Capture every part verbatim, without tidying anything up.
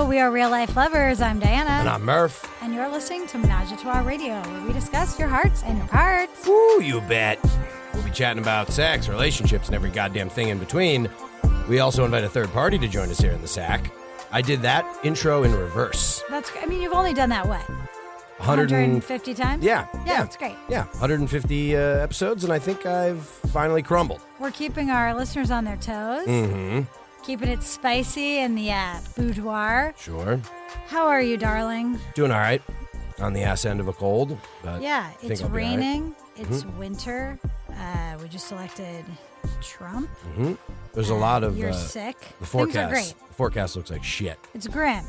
we are Real Life Lovers. I'm Diana. And I'm Murph. And you're listening to Menage a Trois Radio, where we discuss your hearts and your parts. Ooh, you bet. We'll be chatting about sex, relationships, and every goddamn thing in between. We also invite a third party to join us here in the sack. I did that intro in reverse. That's, I mean, you've only done that, what? one hundred one hundred fifty times? Yeah. Yeah, yeah. that's great. Yeah, one hundred fifty uh, episodes, and I think I've finally crumbled. We're keeping our listeners on their toes. Mm-hmm. Keeping it spicy in the uh, boudoir. Sure. How are you, darling? Doing all right. On the ass end of a cold. But Yeah, I think it's I'll be all right. raining. It's Mhm. winter. Uh, we just elected Trump. Mm-hmm. There's a Uh, lot of... You're uh, sick. The Things are forecast, great. the forecast looks like shit. It's grim.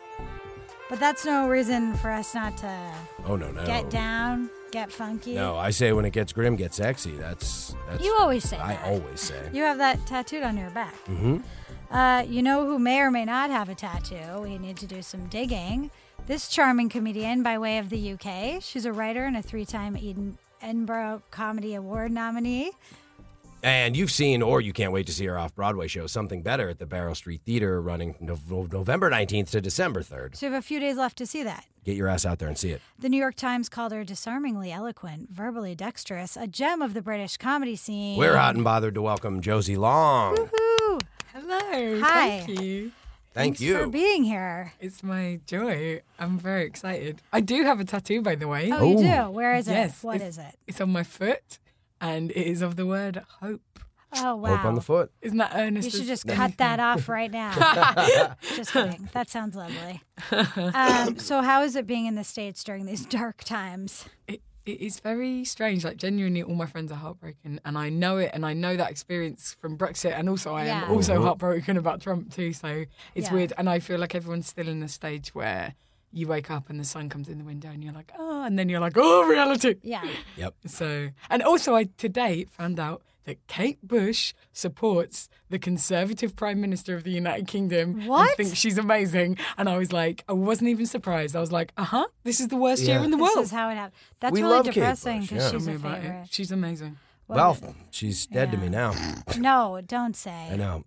But that's no reason for us not to Oh, no, no. get down, get funky. No, I say when it gets grim, get sexy. That's... that's You always say I that. always say. You have that tattooed on your back. Mm-hmm. Uh, you know who may or may not have a tattoo? We need to do some digging. This charming comedian by way of the U K. She's a writer and a three-time Eden, Edinburgh Comedy Award nominee. And you've seen, or you can't wait to see her off-Broadway show, Something Better at the Barrow Street Theater, running no- November nineteenth to December third. So you have a few days left to see that. Get your ass out there and see it. The New York Times called her disarmingly eloquent, verbally dexterous, a gem of the British comedy scene. We're hot and bothered to welcome Josie Long. Woohoo! Hello. Hi. Thank you. Thank Thanks you. for being here. It's my joy. I'm very excited. I do have a tattoo, by the way. Oh, you Oh. do? Where is it? Yes, What it's- is it? It's on my foot, and it is of the word hope. Oh, wow. Hope on the foot. Isn't that earnest? You should as just anything? cut that off right now. Just kidding. That sounds lovely. Um, so how is it being in the States during these dark times? It, it is very strange. Like, genuinely, all my friends are heartbroken, and I know it, and I know that experience from Brexit, and also I Yeah. am also Mhm. heartbroken about Trump too. So it's Yeah. weird, and I feel like everyone's still in the stage where you wake up and the sun comes in the window, and you're like, oh, and then you're like, oh, reality. Yeah. Yep. So, and also, I today found out that Kate Bush supports the Conservative Prime Minister of the United Kingdom. What? And thinks she's amazing. And I was like, I wasn't even surprised. I was like, uh huh, this is the worst Yeah. year in the This world. is how it happened. That's We really love Kate depressing Bush, because yeah. she's Tell a me about favorite. it. She's amazing. What Well, is it? she's dead to me Yeah. now. No, don't say. I know.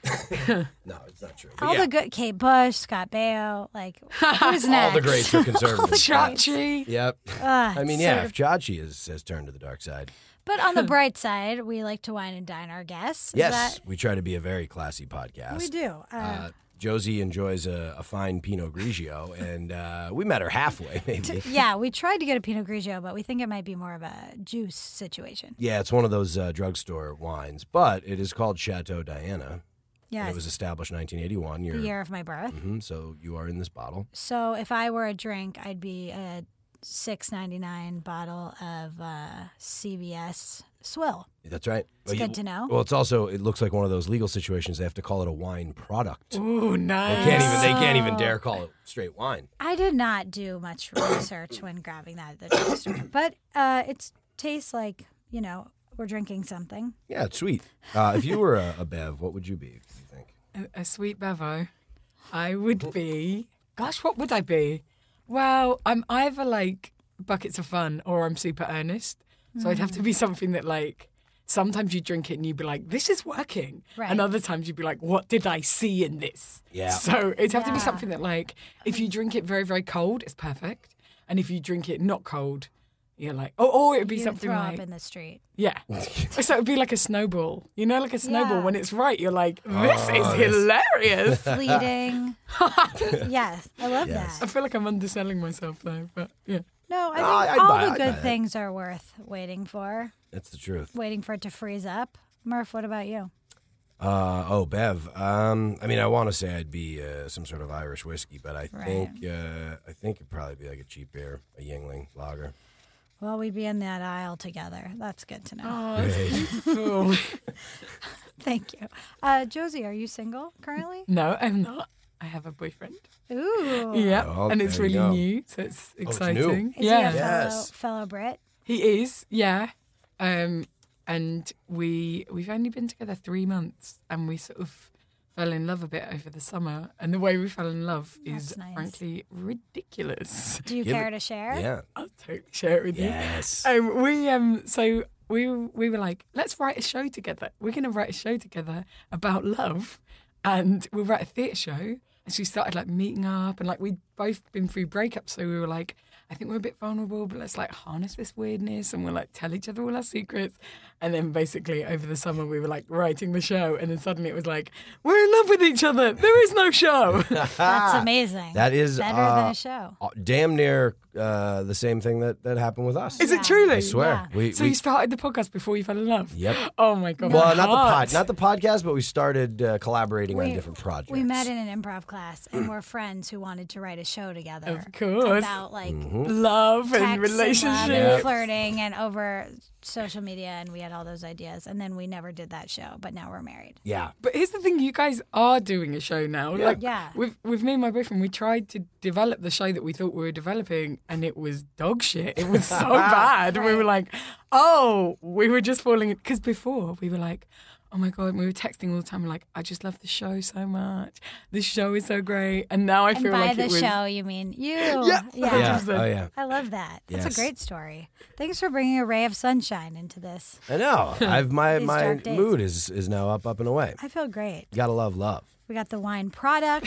No, it's not true. But All yeah, the good Kate Bush, Scott Baio, like who's next? all the greats are conservative. Chachi. Yep. Ugh, I mean, so yeah, de- if Chachi has, has turned to the dark side. But on the bright side, we like to wine and dine our guests. Is Yes, that- we try to be a very classy podcast. we do. Uh, Uh, Josie enjoys a, a fine Pinot Grigio, and uh, we met her halfway, maybe. yeah, we tried to get a Pinot Grigio, but we think it might be more of a juice situation. Yeah, it's one of those uh, drugstore wines, but it is called Chateau Diana. And Yes, it was established nineteen eighty-one. You're, the year of my birth. Mhm, so you are in this bottle. So if I were a drink, I'd be a six ninety-nine bottle of uh, C V S swill. That's right. It's Well, you- good to know. Well, it's also, it looks like one of those legal situations. They have to call it a wine product. Ooh, They nice. can't even. They can't even Oh. dare call it straight wine. I did not do much research when grabbing that at the drugstore, but uh, it tastes like, you know, we're drinking something. Yeah, it's sweet. Uh, if you were a, a Bev, what would you be? Do you think? A, a sweet bevo. I would be. Gosh, what would I be? Well, I'm either like buckets of fun or I'm super earnest. So I'd have to be something that, like, sometimes you drink it and you'd be like, this is working. Right. And other times you'd be like, what did I see in this? Yeah. So it'd have to be Yeah. something that, like, if you drink it very, very cold, it's perfect. And if you drink it not cold, you're like, oh, or it'd be You something throw like, up in the street. yeah. So it'd be like a snowball. You know, like a snowball. Yeah. When it's right, you're like, this Oh, is yes. hilarious. Fleeting. yes, I love Yes. I that. feel like I'm underselling myself though, but yeah. No, I think No, I- I'd all buy- the I'd buy good that. things are worth waiting for, That's the truth. waiting for it to freeze up. Murph, what about you? Uh, oh, Bev. Um, I mean, I want to say I'd be uh, some sort of Irish whiskey, but I Right. think uh, I think it'd probably be like a cheap beer, a Yingling lager. Well, we'd be in that aisle together. That's good to know. Oh, it's Great. beautiful. Thank you. Uh, Josie, are you single currently? No, I'm not. I have a boyfriend. Ooh. Yeah, Oh, and it's there you really go. new, so it's it's exciting. new. Is yeah, he a fellow, Yes. fellow Brit? he is. Yeah, um, and we we've only been together three months, and we sort of fell in love a bit over the summer. And the way we fell in love is That's nice. frankly ridiculous. Do you Give care it- to share? Yeah. I'll totally share it with Yes. you. Um, we um, so we we were like, let's write a show together. We're gonna write a show together about love, and we'll write a theatre show. And she started like meeting up, and like we'd both been through breakups, so we were like, I think we're a bit vulnerable, but let's like harness this weirdness and we'll like tell each other all our secrets. And then basically over the summer we were like writing the show, and then suddenly it was like, we're in love with each other. There is no show. That's amazing. That is better uh, than a show. damn near uh, the same thing that, that happened with us. Is Yeah. it truly? I swear. Yeah. We, So we, you started the podcast before you fell in love? Yep. Oh my God. well, my not the heart. pod, not the podcast, but we started uh, collaborating on We- different projects. We met in an improv class and we're friends who wanted to write a show together. Of course. About like Mm-hmm. Love text and and love relationship. and flirting and over social media, and we had all those ideas, and then we never did that show, but now we're married. Yeah. But here's the thing, you guys are doing a show now. Yeah. Like, Yeah. with, with me and my boyfriend, we tried to develop the show that we thought we were developing, and it was dog shit. It was so bad. We were like, oh, we were just falling... Because before, we were like, oh my God, we were texting all the time. We're like, I just love the show so much. This show is so great. And now I And feel by like the it was... show, you mean you. Yeah. yeah. Yeah. percent. Oh, yeah. I love that. That's Yes. a great story. Thanks for bringing a ray of sunshine into this. I know. I've my These my dark days. mood is is now up up and away. I feel great. Gotta love love. We got the wine product.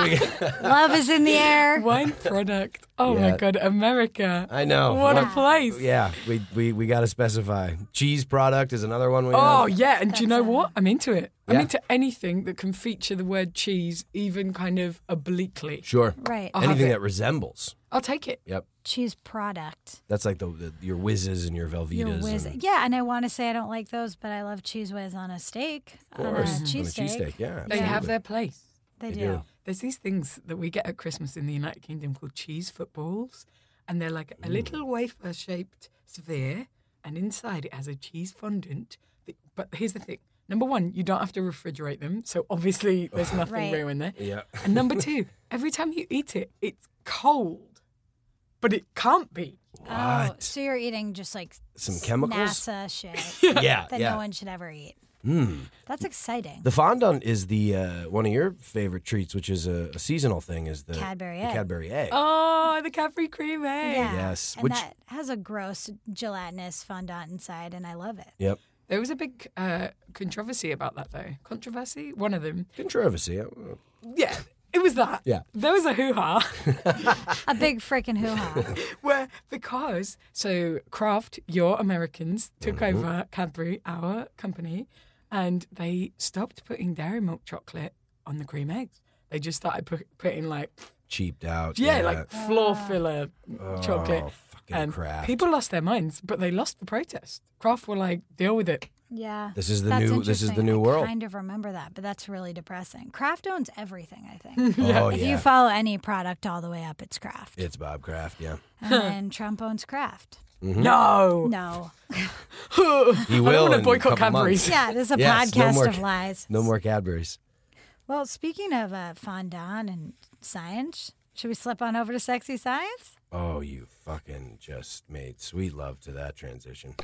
Love is in the air. Wine product. Oh Yeah. my God, America. I know. What a What- place. Yeah, we we we got to specify. Cheese product is another one we Oh, have. yeah. And do you know That's a- what? I'm into it. I'm Yeah. into anything that can feature the word cheese, even kind of obliquely. Sure. Right. I'll have Anything it. that resembles. I'll take it. Yep. Cheese product. That's like the, the your whizzes and your Velveetas. Your whiz. and- Yeah, and I want to say I don't like those, but I love cheese whiz on a steak. Of on a course. On a cheesesteak. cheesesteak, yeah. They absolutely. have their place. They, They do. do. There's these things that we get at Christmas in the United Kingdom called cheese footballs, and they're like a little wafer-shaped sphere, and inside it has a cheese fondant. that- But here's the thing. Number one, you don't have to refrigerate them, so obviously there's nothing Right. real in there. Yeah. And number two, every time you eat it, it's cold. But it can't be. Oh, What? so you're eating just like Some s- chemicals? NASA shit Yeah, that yeah. no one should ever eat. Mm. That's exciting. The fondant is the uh, one of your favorite treats, which is a, a seasonal thing. Is the Cadbury the egg. Cadbury egg? Oh, the Cadbury cream egg. Yeah. Yes, And which- that has a gross gelatinous fondant inside, and I love it. Yep. There was a big uh, controversy about that, though. Controversy? One of them. Controversy. Yeah, it was that. Yeah. There was a hoo-ha. A big freaking hoo ha. Where because so Kraft, your Americans, took Mm-hmm. over Cadbury, our company, and they stopped putting dairy milk chocolate on the cream eggs. They just started put, putting like Cheaped out. yeah, like floor filler chocolate. Oh, fucking And Kraft. people lost their minds, but they lost the protest. Kraft were like, deal with it. Yeah. This is the That's new- this is the interesting. new I world. kind of remember that, but that's really depressing. Kraft owns everything, I think. Oh If yeah. you follow any product all the way up, it's Kraft. It's Bob Kraft. Yeah. And then Trump owns Kraft. Mm-hmm. No. No. He I will. don't want in to a boycott couple Cadbury's. months. Yeah, this is a Yes, no podcast more of ca- lies. No more Cadbury's. Well, speaking of uh, fondant and science, should we slip on over to sexy science? Oh, you fucking just made sweet love to that transition.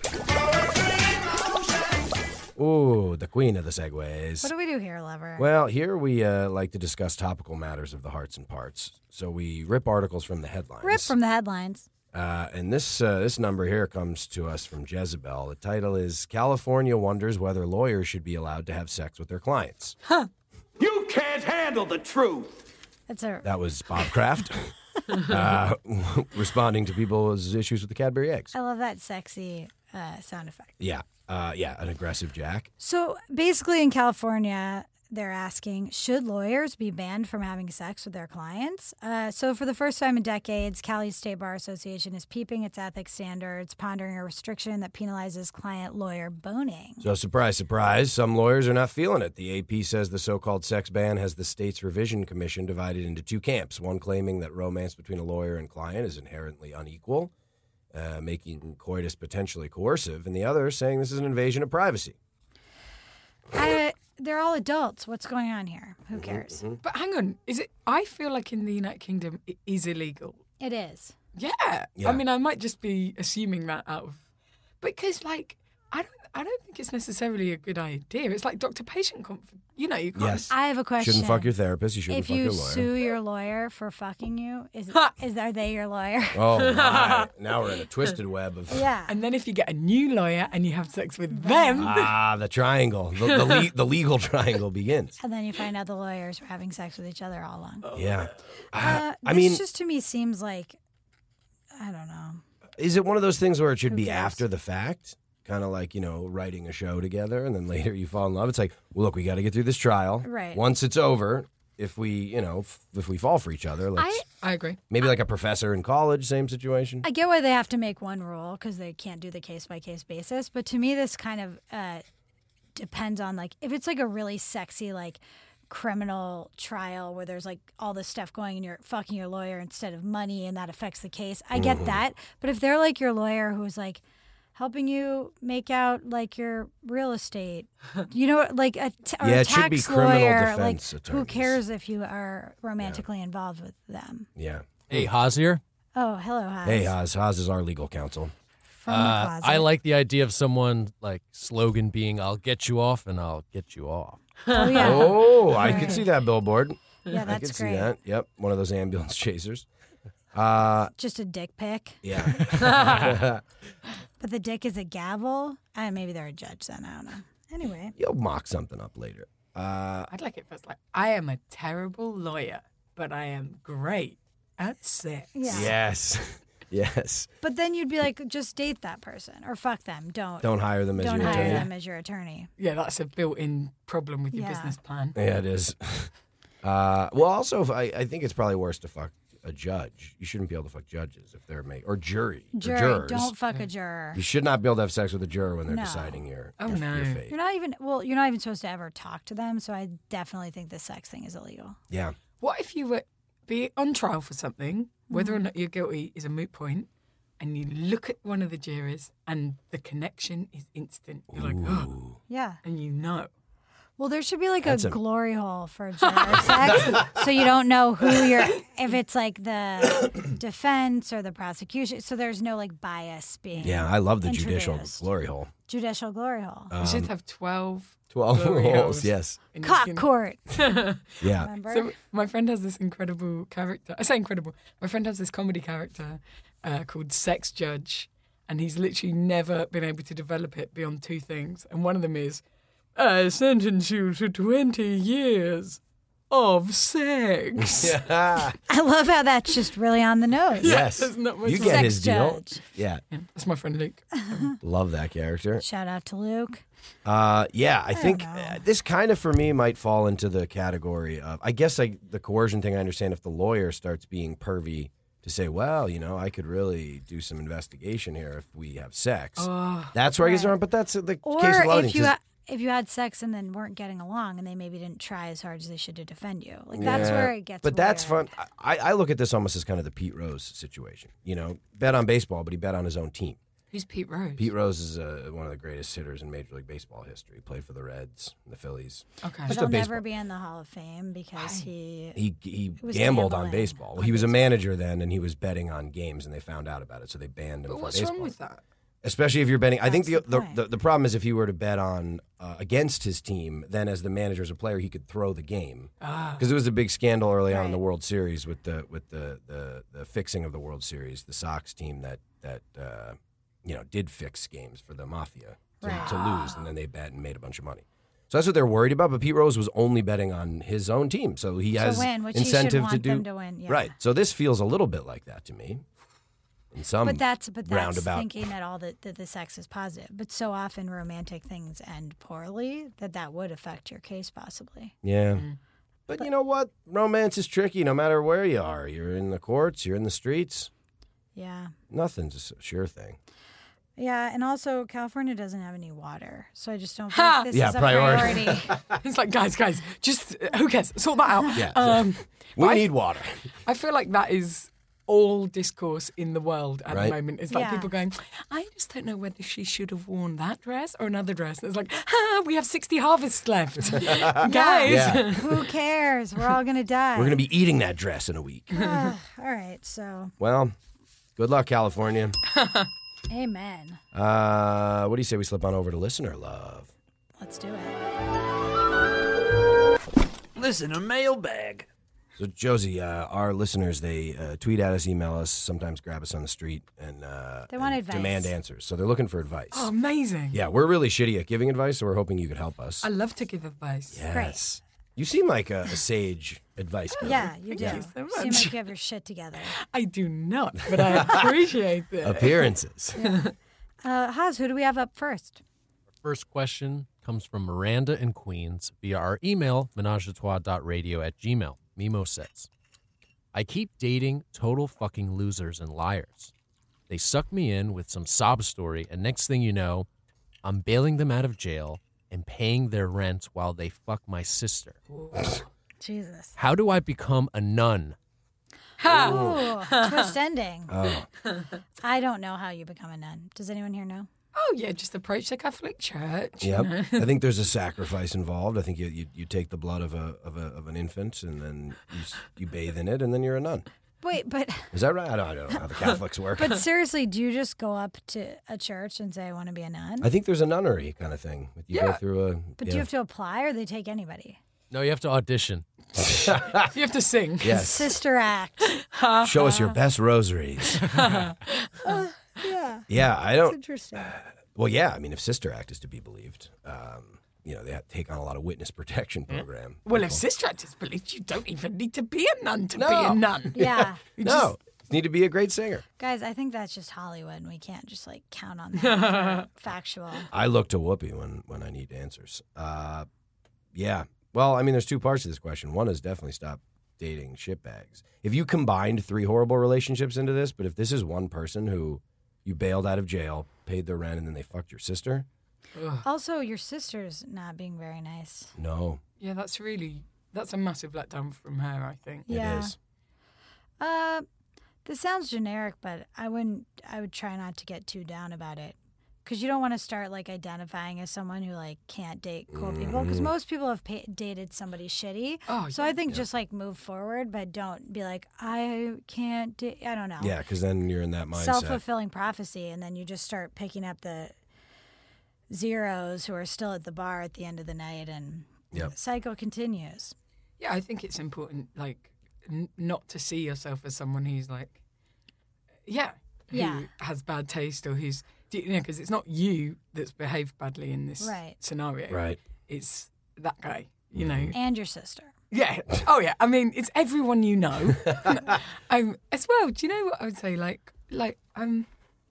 Ooh, the queen of the segues. What do we do here, lover? Well, here we uh, like to discuss topical matters of the hearts and parts. So we rip articles from the headlines. Rip from the headlines. Uh, and this uh, this number here comes to us from Jezebel. The title is California wonders whether lawyers should be allowed to have sex with their clients. You can't handle the truth. It's a That was Bob Kraft uh, responding to people's issues with the Cadbury eggs. I love that sexy uh, sound effect. Yeah, uh, yeah, an aggressive Jack. So basically, in California, they're asking, should lawyers be banned from having sex with their clients? Uh, so for the first time in decades, Cali State Bar Association is peeping its ethics standards, pondering a restriction that penalizes client-lawyer boning. So surprise, surprise, some lawyers are not feeling it. The A P says the so-called sex ban has the state's revision commission divided into two camps, one claiming that romance between a lawyer and client is inherently unequal, uh, making coitus potentially coercive, and the other saying this is an invasion of privacy. I, they're all adults. What's going on here? Who cares? But hang on, is it? I feel like in the United Kingdom it is illegal. It is. Yeah. Yeah. I mean, I might just be assuming that out of because, like, I don't. I don't think it's necessarily a good idea. It's like doctor-patient confidence. You know, you can't. Yes. I have a question. Shouldn't fuck your therapist. You shouldn't If fuck you your lawyer. sue your lawyer for fucking you, is is are they your lawyer? Oh, my. Now we're in a twisted web of... Yeah. And then if you get a new lawyer and you have sex with them, Ah, the triangle. The, the, le- the legal triangle begins. And then you find out the lawyers were having sex with each other all along. Yeah. Uh, I this mean, just to me seems like, I don't know. is it one of those things where it should Who be cares? after the fact? Kind of like, you know, writing a show together and then later you fall in love. It's like, well, look, we got to get through this trial. Right. Once it's over, if we, you know, f- if we fall for each other, let's I I agree. maybe like a professor in college, same situation. I get why they have to make one rule because they can't do the case by case basis. But to me, this kind of uh, depends on like if it's like a really sexy like criminal trial where there's like all this stuff going and you're fucking your lawyer instead of money and that affects the case. I get that. But if they're like your lawyer who's like helping you make out like your real estate, you know, like a, t- or Yeah, a it should be tax criminal lawyer, like defense who attorneys. cares if you are romantically involved with them? Yeah. Hey, Haas here. Oh, hello, Haas. Hey, Haas. Haas is our legal counsel. From the Uh, closet. I like the idea of someone like slogan being "I'll get you off and I'll get you off." Oh yeah. Oh, I Right. could see that billboard. Yeah, I that's could see great. that. Yep. One of those ambulance chasers. Uh, Just a dick pic. yeah. But the dick is a gavel. Uh, maybe they're a judge then. I don't know. Anyway. You'll mock something up later. Uh, I'd like it first. Like, I am a terrible lawyer, but I am great at sex. Yeah. yes. Yes. But then you'd be like, just date that person or fuck them. Don't Don't hire them as don't your hire attorney. them as your attorney. Yeah, that's a built-in problem with your Yeah. business plan. Yeah, it is. Uh, well, also, if I, I think it's probably worse to fuck a judge. You shouldn't be able to fuck judges if they're made, or jury, or Jury, jurors. don't fuck a juror. You should not be able to have sex with a juror when they're No. deciding your, Oh, your, no. your fate. You're not even well. You're not even supposed to ever talk to them. So I definitely think the sex thing is illegal. Yeah. What if you were be on trial for something, whether or Mm-hmm. not you're guilty is a moot point, and you look at one of the jurors and the connection is instant. You're like, oh, Yeah. and you know. Well, there should be like That's a, a- glory hole for juror sex, so you don't know who you're. If it's like the defense or the prosecution, so there's no like bias being. Yeah, I love the judicial introduced. glory hole. Judicial glory hole. You should have twelve. twelve glory holes, holes. yes. and you Cock can- court. Yeah. Remember? So my friend has this incredible character. I say incredible. My friend has this comedy character uh, called Sex Judge, and he's literally never been able to develop it beyond two things. And one of them is, I sentence you to twenty years of sex. Yeah. I love how that's just really on the nose. Yes. There's not much You more. get Sex his deal. judge. Yeah. Yeah, that's my friend Luke. Love that character. Shout out to Luke. Uh, yeah, I, think know. uh, this kind of for me might fall into the category of, I guess like the coercion thing. I understand if the lawyer starts being pervy to say, well, you know, I could really do some investigation here if we have sex. That's where I guess Right. wrong. But that's the Or case of loading. if you 'cause- ha- if you had sex and then weren't getting along and they maybe didn't try as hard as they should to defend you, like that's Yeah, where it gets. But that's weird. fun. I, I look at this almost as kind of the Pete Rose situation. You know, bet on baseball, but he bet on his own team. Who's Pete Rose? Pete Rose is uh, one of the greatest hitters in Major League Baseball history. He played for the Reds and the Phillies. Okay. But just a he'll baseball- never be in the Hall of Fame because he. He he was gambled on gambling baseball. on he was a baseball. manager then, and he was betting on games, and they found out about it, so they banned him But from what's baseball. wrong with that? Especially if you're betting. I think the That's the the, point. the the problem is if he were to bet on uh, against his team, then as the manager as a player, he could throw the game because there was a big scandal early on in the Right. World Series with the with the, the the fixing of the World Series. The Sox team that that uh, you know did fix games for the mafia to, Right. to lose, and then they bet and made a bunch of money. So that's what they're worried about. But Pete Rose was only betting on his own team, so he To has win, which he should incentive want to do them to win, yeah. right. So this feels a little bit like that to me. In some But that's but that's roundabout. thinking that all the, that the sex is positive. But so often romantic things end poorly that that would affect your case possibly. Yeah. Mm-hmm. But, you know what? Romance is tricky no matter where you are. You're in the courts, you're in the streets. Yeah. Nothing's a sure thing. Yeah, and also California doesn't have any water, so I just don't Ha! think this Yeah, is a priority. priority. It's like, guys, guys, just uh, who cares? Sort that out. Yeah. Um, We I- need water. I feel like that is all discourse in the world at Right. the moment. It's like Yeah. people going, I just don't know whether she should have worn that dress or another dress. And it's like, ah, we have sixty harvests left. Guys. Yeah. Who cares? We're all gonna die. We're going to be eating that dress in a week. Ah, all right, so Well, good luck, California. Amen. Uh, what do you say we slip on over to listener love? Let's do it. Listen, a mailbag. So, Josie, uh, our listeners, they uh, tweet at us, email us, sometimes grab us on the street, and uh, They want and advice. demand answers. So they're looking for advice. Oh, amazing. Yeah, we're really shitty at giving advice, so we're hoping you could help us. I love to give advice. Yes. You seem like a, a sage advice giver. Yeah, you do. Thank you so Seem much. like you have your shit together. I do not, but I appreciate it. Appearances. Uh, Haas, who do we have up first? First question comes from Miranda in Queens via our email, menageatrois.radio at gmail. Mimo says, I keep dating total fucking losers and liars. They suck me in with some sob story, and next thing you know, I'm bailing them out of jail and paying their rent while they fuck my sister. Jesus. How do I become a nun? Ooh, twist ending. Oh, I don't know how you become a nun. Does anyone here know? Oh, yeah, just approach the Catholic Church. you yep. know. I think there's a sacrifice involved. I think you you, you take the blood of a of a of an infant, and then you s- you bathe in it, and then you're a nun. Wait, but Is that right? I don't, I don't know how the Catholics work. but seriously, do you just go up to a church and say I want to be a nun? I think there's a nunnery kind of thing. You go Yeah. through a. But yeah. do you have to apply, or they take anybody? No, you have to audition. You have to sing. Yes. Sister Act. Show us your best rosaries. Yeah, Yeah, I don't. interesting. Well, yeah, I mean, if Sister Act is to be believed, um, you know, they have to take on a lot of witness protection program. Well, if people. Sister Act is believed, you don't even need to be a nun to be No. a nun. Yeah, You No, you need to be a great singer. guys, I think that's just Hollywood, and we can't just like count on that for factual. I look to Whoopi when, when I need answers. Uh, yeah. Well, I mean, there's two parts to this question. One is definitely stop dating shitbags. If you combined three horrible relationships into this, but if this is one person who you bailed out of jail, paid their rent, and then they fucked your sister, Also, your sister's not being very nice. no, Yeah, that's really, that's a massive letdown from her, I think. Yeah. it is. Uh, this sounds generic, but I wouldn't. I would try not to get too down about it, because you don't want to start like identifying as someone who like can't date cool people. Because most people have pa- dated somebody shitty. Oh, so I think just like move forward, but don't be like I can't date. I don't know. Yeah, because then you're in that mindset. Self fulfilling prophecy, and then you just start picking up the zeros who are still at the bar at the end of the night, and Yep. the cycle continues. Yeah, I think it's important, like, n- not to see yourself as someone who's like, yeah, who Yeah. has bad taste or who's, do you know, because it's not you that's behaved badly in this Right. scenario. Right. It's that guy, you know. And your sister. Yeah. Oh, yeah. I mean, it's everyone you know. um, as well, do you know what I would say? Like, like, um,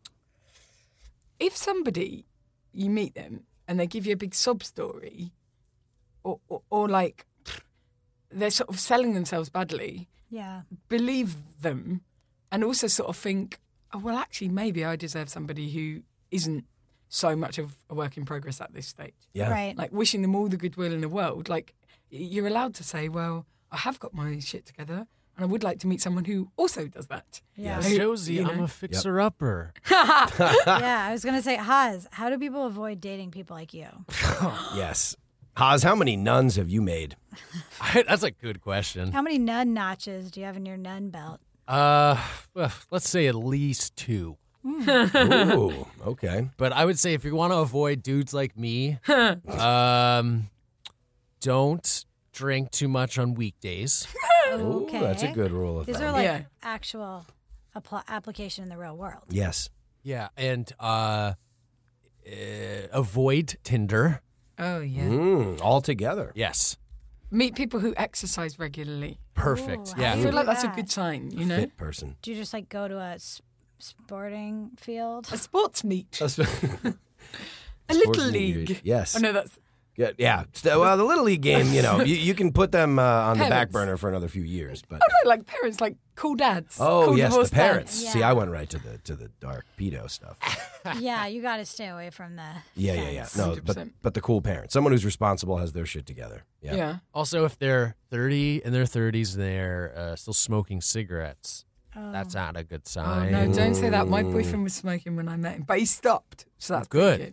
if somebody, you meet them and they give you a big sob story, or, or, or like, they're sort of selling themselves badly, Yeah. believe them, and also sort of think, oh, well, actually, maybe I deserve somebody who isn't so much of a work in progress at this stage. Yeah. Right. Like, wishing them all the goodwill in the world. Like, y- you're allowed to say, well, I have got my shit together, and I would like to meet someone who also does that. Yeah. Yes. Josie, You I'm know? a fixer-upper. Yeah, I was gonna say, Haas, how do people avoid dating people like you? Yes. Haas, how many nuns have you made? That's a good question. How many nun notches do you have in your nun belt? Uh, well, let's say at least two. Ooh, okay. But I would say if you want to avoid dudes like me, um, don't drink too much on weekdays. Ooh, Okay, that's a good rule of These thumb. are like Yeah. actual appl- application in the real world. Yes. Yeah, and uh, uh, avoid Tinder. Oh, yeah. Mm, all together. Yes, Meet people who exercise regularly. perfect. Ooh, how yeah, I do feel you like do that's a that? good sign, you know? Fit person. Do you just like go to a s- sporting field? A sports meet. A A little league. Yes. Oh, no, that's... Yeah, yeah. So, well, the Little League game, you know, you, you can put them uh, on the back Parents. burner for another few years. But Oh, no, like parents, like cool dads. oh, cool yes, the divorced parents. dads. See, Yeah. I went right to the to the dark pedo stuff. Yeah, you got to stay away from the. Yeah, yeah, yeah. fence. No, one hundred but percent. but the cool parent, someone who's responsible, has their shit together. Yeah. Yeah. Also, if they're thirty in their thirties and they're uh, still smoking cigarettes, that's not a good Oh, sign. no, don't say that. My boyfriend was smoking when I met him, but he stopped. So that's Good. pretty good. Yep.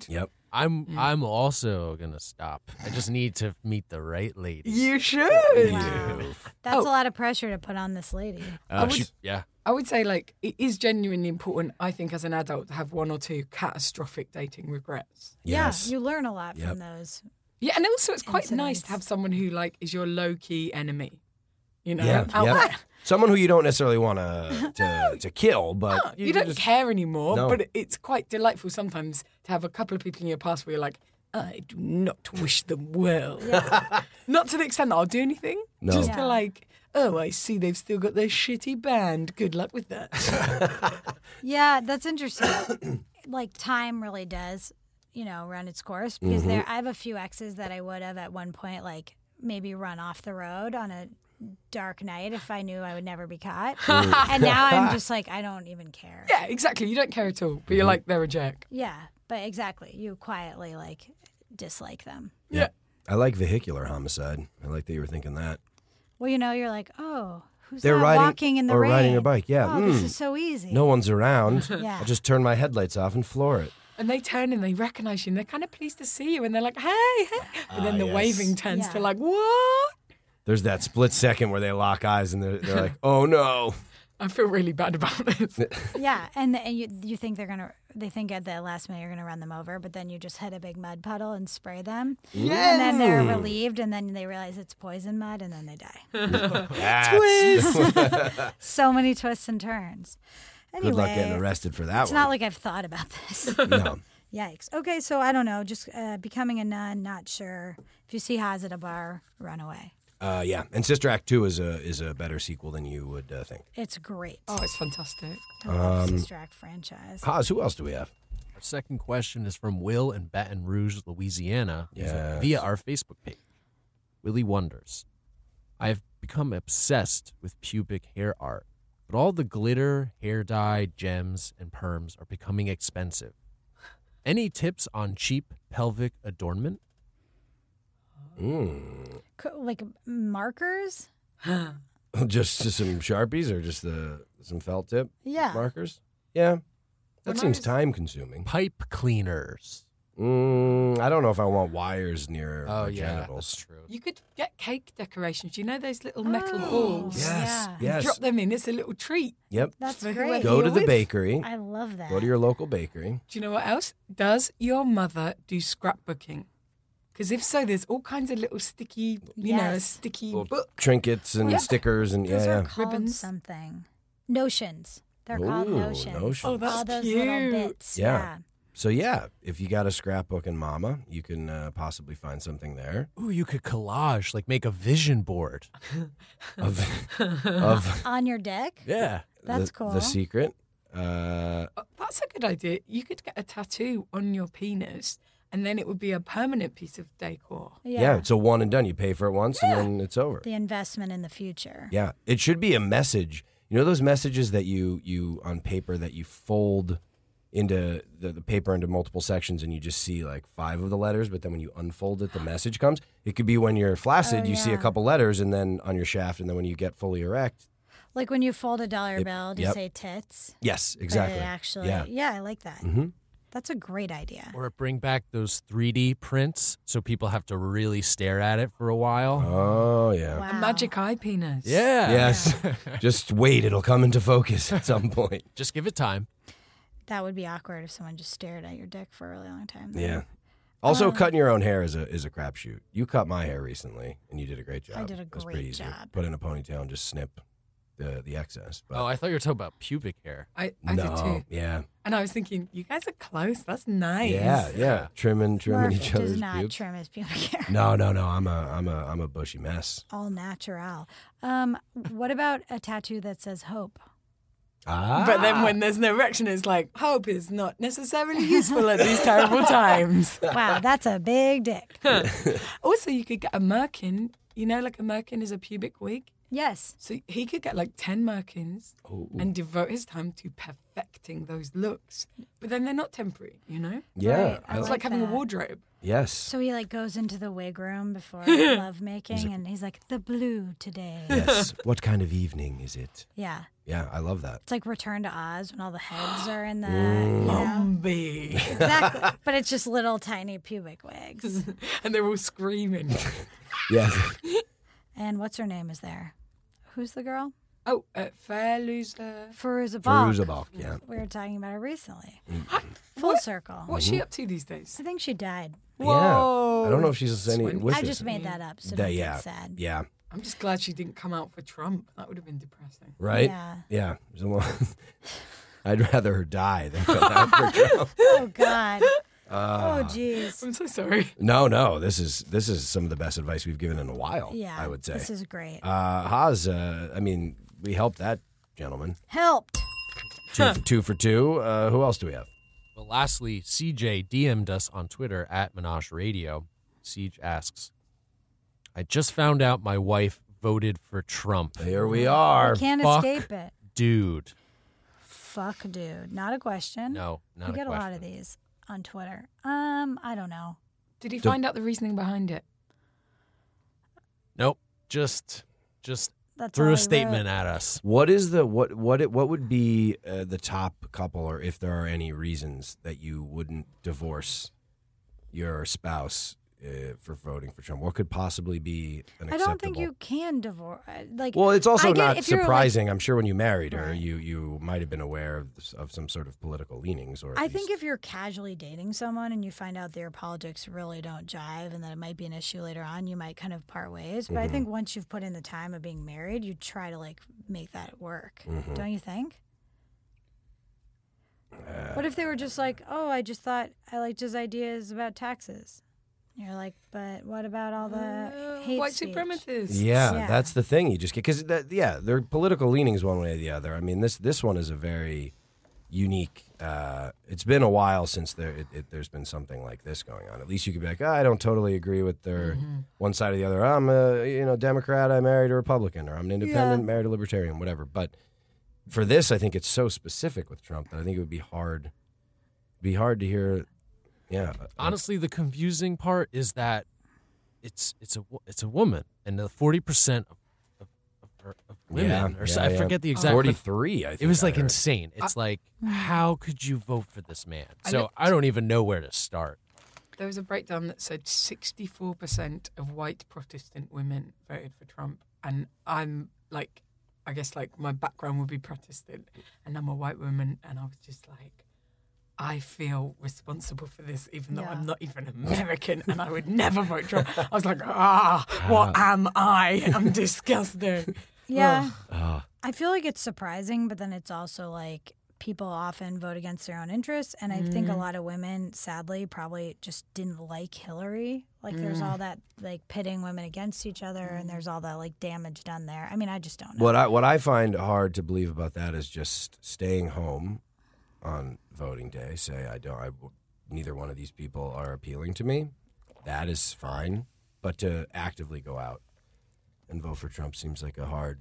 I'm I'm also gonna stop. I just need to meet the right lady. You should. Wow. That's Oh. a lot of pressure to put on this lady. Uh, would- she- yeah. I would say, like, it is genuinely important, I think, as an adult, to have one or two catastrophic dating regrets. Yes. Yeah, you learn a lot Yep. from those. Yeah, and also it's quite nice Incidents. to have someone who, like, is your low-key enemy. You know? Yeah, out yeah. there. Someone who you don't necessarily want to to to kill, but You, don't just- care anymore, No. but it's quite delightful sometimes to have a couple of people in your past where you're like, I do not wish them well. Not to the extent that I'll do anything, No. just Yeah. to like, oh, I see they've still got their shitty band. Good luck with that. Yeah, that's interesting. Like time really does, you know, run its course because Mm-hmm. there I have a few exes that I would have at one point like maybe run off the road on a dark night if I knew I would never be caught. And now I'm just like I don't even care. Yeah, exactly. You don't care at all, but you're like, they're a jerk. Yeah, but exactly. You quietly like dislike them. Yeah. I like vehicular homicide. I like that you were thinking that. Well, you know, you're like, "Oh, who's They're that riding- walking in the or rain?" riding a bike, yeah. Oh, this Mm. is so easy. No one's around. Yeah. I'll just turn my headlights off and floor it. And they turn and they recognize you and they're kind of pleased to see you and they're like, hey, hey. But then Ah, the yes. waving turns Yeah. to like, what? There's that split second where they lock eyes and they're, they're like, oh no. I feel really bad about this. Yeah, and and you you think they're gonna they think at the last minute you're gonna run them over, but then you just hit a big mud puddle and spray them, and then they're relieved, and then they realize it's poison mud, and then they die. That's- So many twists and turns. Anyway, Good luck getting arrested for that it's one. not like I've thought about this. no. Yikes. Okay, so I don't know. Just uh, becoming a nun, not sure. If you see Haas at a bar, run away. Uh, yeah, and Sister Act two is a is a better sequel than you would uh, think. It's great. Oh, it's fantastic. I love Um, Sister Act franchise. Haas, who else do we have? Our second question is from Will in Baton Rouge, Louisiana, Yes. via our Facebook page. Willie wonders, I have become obsessed with pubic hair art, but all the glitter, hair dye, gems, and perms are becoming expensive. Any tips on cheap pelvic adornment? Mm. Co- Like markers? Just, just some Sharpies or just the some felt tip Yeah. markers? Yeah. That When I seems was- time consuming. Pipe cleaners. Mm, I don't know if I want wires near Oh, my yeah, genitals. that's true. You could get cake decorations. You know those little metal Oh, balls? Yes, Yeah. yes. Drop them in. It's a little treat. Yep. That's Like, great. Go to you the with? bakery. I love that. Go to your local bakery. Do you know what else? Does your mother do scrapbooking? Because if so, there's all kinds of little sticky, you know, a Yes. sticky Little book. trinkets and Yeah. stickers and Those yeah, are yeah. called Ribbons. something. Notions. They're called Ooh, notions. notions. Oh, that's All those cute. little bits. Yeah. Yeah. So yeah, if you got a scrapbook and mama, you can uh, possibly find something there Ooh, you could collage, like make a vision board. of of On your deck? Yeah. That's the, cool. the secret. Uh, Oh, that's a good idea. You could get a tattoo on your penis, and then it would be a permanent piece of decor. Yeah. yeah. it's a one and done. You pay for it once and then it's over. The investment in the future. Yeah, it should be a message. You know those messages that you you on paper that you fold into the, the paper into multiple sections and you just see like five of the letters, but then when you unfold it, the message comes. It could be when you're flaccid, Oh, you see a yeah. couple letters, and then on your shaft, and then when you get fully erect. Like when you fold a dollar It- bill to yep. say tits. Yes, but exactly. It actually, yeah. yeah. I like that. hmm That's a great idea. Or bring back those three D prints so people have to really stare at it for a while. Oh yeah. Wow. A magic eye penis. Yeah. Yes. Just wait; it'll come into focus at some point. Just give it time. That would be awkward if someone just stared at your dick for a really long time. Yeah. Also, Um, cutting your own hair is a is a crapshoot. You cut my hair recently, and you did a great job. I did a It was pretty great easy. job. Put in a ponytail and just snip the the excess. But Oh, I thought you were talking about pubic hair. I, I no, did too. yeah, And I was thinking, you guys are close. That's nice. yeah, yeah. Trimming, trimming Murph each does other's not pubes. trim his pubic hair. No, no, no. I'm a I'm a I'm a bushy mess. All natural. Um, what about a tattoo that says hope? Ah, But then when there's no erection, it's like, hope is not necessarily useful at these terrible times. Wow, that's a big dick. Also, you could get a merkin. You know, like a merkin is a pubic wig. Yes. So he could get like ten Merkins Ooh. and devote his time to perfecting those looks. But then they're not temporary, you know? Yeah. Right, I I- It's like like having that. a wardrobe. yes. So he like goes into the wig room before love making, and he's like, the blue today. Yes. What kind of evening is it? Yeah. Yeah, I love that. It's like Return to Oz when all the heads are in the, Mm. you know? Mombi. Exactly. But it's just little tiny pubic wigs. And they're all screaming. Yes. And what's her name is there? Who's the girl? Oh, uh, Fair Loser. Firuza Balk. Firuza Balk, yeah. We were talking about her recently. Mm. Full What? circle. What's she up to these days? I think she died. Yeah. I don't know Whoa. if she's any Twenty- with I us. just made that up, so That- don't yeah. get sad. Yeah. I'm just glad she didn't come out for Trump. That would have been depressing. Right? Yeah. Yeah. Someone- I'd rather her die than come out for Trump. Oh God. Uh, oh jeez. I'm so sorry. No, no. This is this is some of the best advice we've given in a while. Yeah. I would say. This is great. Uh, Haas, uh, I mean, we helped that gentleman. Helped. Two for two. For two. Uh, who else do we have? Well, lastly, C J D M'd us on Twitter at Menage Radio. Siege asks, I just found out my wife voted for Trump. Here we are. You can't fuck. escape it. Dude. Fuck, dude. Not a question. No, not you a get question. a lot of these on Twitter. Um, I don't know. Did he The- find out the reasoning behind it? Nope. Just, just That's threw all a he statement wrote. at us. What is the what what it, what would be uh, the top couple, or if there are any reasons that you wouldn't divorce your spouse uh, for voting for Trump? What could possibly be an I acceptable? don't think you can divorce. Like, Well, it's also I get not if you're, like- surprising. I'm sure when you married her, Right. you you might have been aware of, this- of some sort of political leanings. Or at I least- think if you're casually dating someone and you find out their politics really don't jive and that it might be an issue later on, you might kind of part ways. But I Mm-hmm. think once you've put in the time of being married, you try to like make that work. Mm-hmm. Don't you think? Uh, What if they were just like, oh, I just thought I liked his ideas about taxes? You're like, but what about all the Uh, hate white speech? supremacists. Yeah, Yeah. that's the thing. You just get because that yeah, their political leanings one way or the other. I mean, this this one is a very unique. Uh, it's been a while since there it, it, there's been something like this going on. At least you could be like, oh, I don't totally agree with their one side or the other. I'm a you know Democrat. I married a Republican, or I'm an independent, Yeah. married a libertarian, whatever. But for this, I think it's so specific with Trump that I think it would be hard, be hard to hear. Yeah, Honestly, the confusing part is that it's it's a wo- it's a woman, and the forty percent of, of, of, her- of women, Yeah, or so, yeah, I yeah. forget the exact. but forty-three. I think It was I like heard. insane. It's like, how could you vote for this man? I So looked- I don't even know where to start. There was a breakdown that said sixty-four percent of white Protestant women voted for Trump. And I'm like, I guess like my background would be Protestant and I'm a white woman. And I was just like, I feel responsible for this, even though Yeah. I'm not even American and I would never vote Trump. I was like, ah, what am I? I'm disgusted. Yeah. Ah. I feel like it's surprising, but then it's also like people often vote against their own interests. And I think a Mm. lot of women, sadly, probably just didn't like Hillary. Like there's Mm. all that like pitting women against each other and there's all that like damage done there. I mean, I just don't know. What I what I find hard to believe about that is just staying home on voting day. Say I don't. I, neither one of these people are appealing to me. That is fine, but to actively go out and vote for Trump seems like a hard,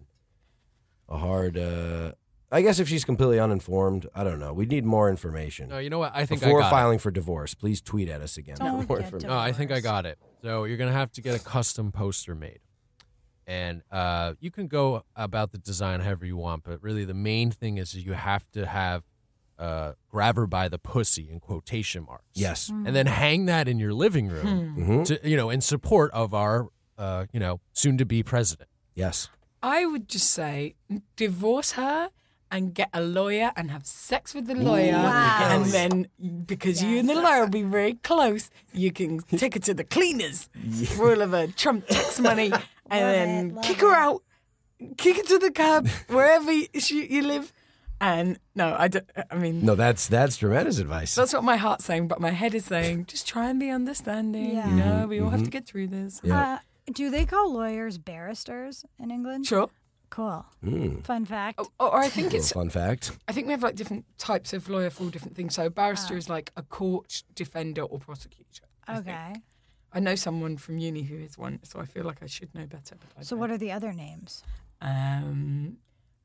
a hard. Uh, I guess if she's completely uninformed, I don't know. We need more information. No, you know what? I think Before I got filing for divorce, please tweet at us again Don't for more get information. it. No, I think I divorced. got it. So you're gonna have to get a custom poster made, and uh, you can go about the design however you want. But really, the main thing is you have to have uh, "grab her by the pussy" in quotation marks. Yes. Mm. and then hang that in your living room, hmm to, you know, in support of our, uh, you know, soon-to-be president. Yes. I would just say divorce her and get a lawyer and have sex with the lawyer. Wow. And then, because you and the Yes. lawyer will be very close, you can take her to the cleaners for all of her Trump tax money and then it, love kick her it. out, kick her to the curb, wherever you, she, you live. And no, I don't, I mean, No, that's that's tremendous advice. that's what my heart's saying, but my head is saying, just try and be understanding. Yeah. You know, we all have to get through this. Yeah. Uh, do they call lawyers barristers in England? Sure. Cool. Mm. Fun fact. Or, or I think it's Fun fact. I think we have like different types of lawyer for all different things. So a barrister is like a court defender or prosecutor. I think. Okay. I know someone from uni who is one, so I feel like I should know better. But I So don't. what are the other names? Um,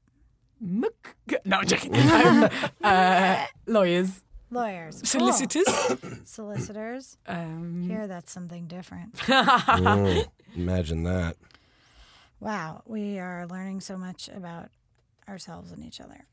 muck- no, I'm joking. Um, uh, lawyers, Lawyers. Cool. solicitors. Solicitors. Um, Here, that's something different. Mm, imagine that. Wow, we are learning so much about ourselves and each other.